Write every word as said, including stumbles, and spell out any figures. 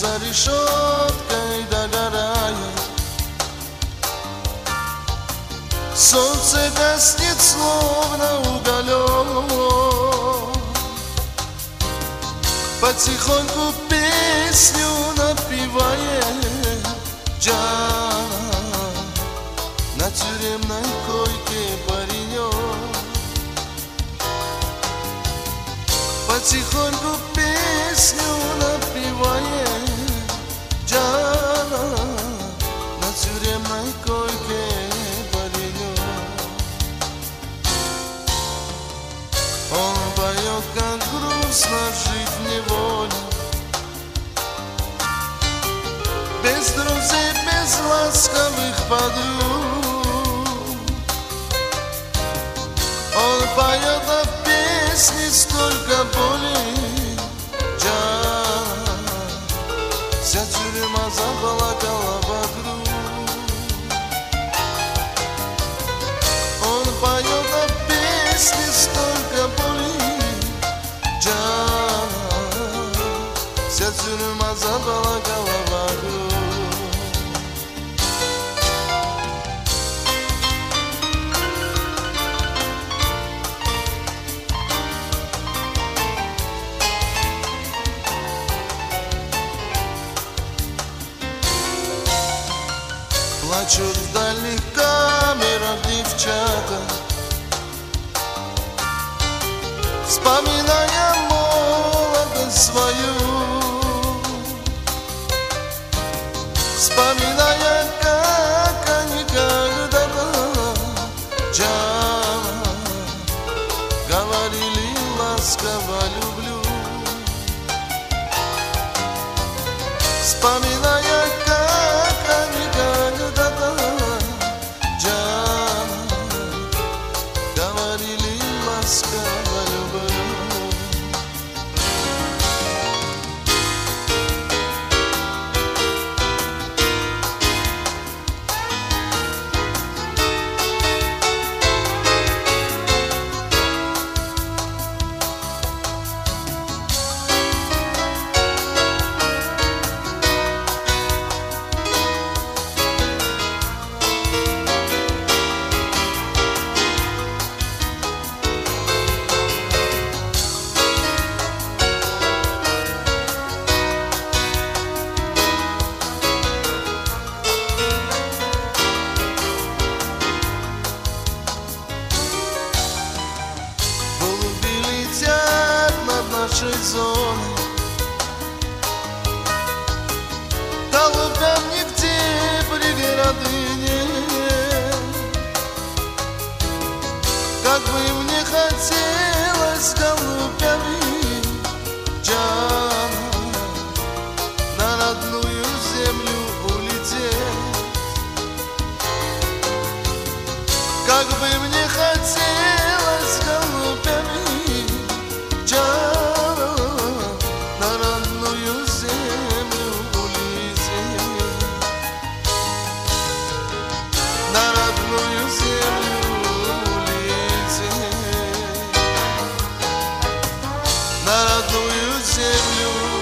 за решеткой догорает. Солнце гаснет, словно уголек. Потихоньку песню напевает Джана. На тюремной койке паренек. Потихоньку песню напевает Джана. На тюремной койке паренек. Он поет, как грустно жить в неволе, без друзей, без ласковых подруг. Он поет, а в песне столько боли. Джана, вся тюрьма заплакала вокруг. Он поет, а в песне столько боли. Джана, вся тюрьма заплакала вокруг. Плачут в дальних камерах девчата, вспоминая молодость свою, вспоминая, как они когда-то Джана говорили ласково люблю, вспоминая, как они когда-то Джана говорили ласково люблю. Нашей зоны голубям нигде преграды нет. Как бы мне хотелось голубями Джана на родную землю улететь. Как бы мне хотелось голубями Джана на родную землю улететь, на родную землю улететь, на родную землю.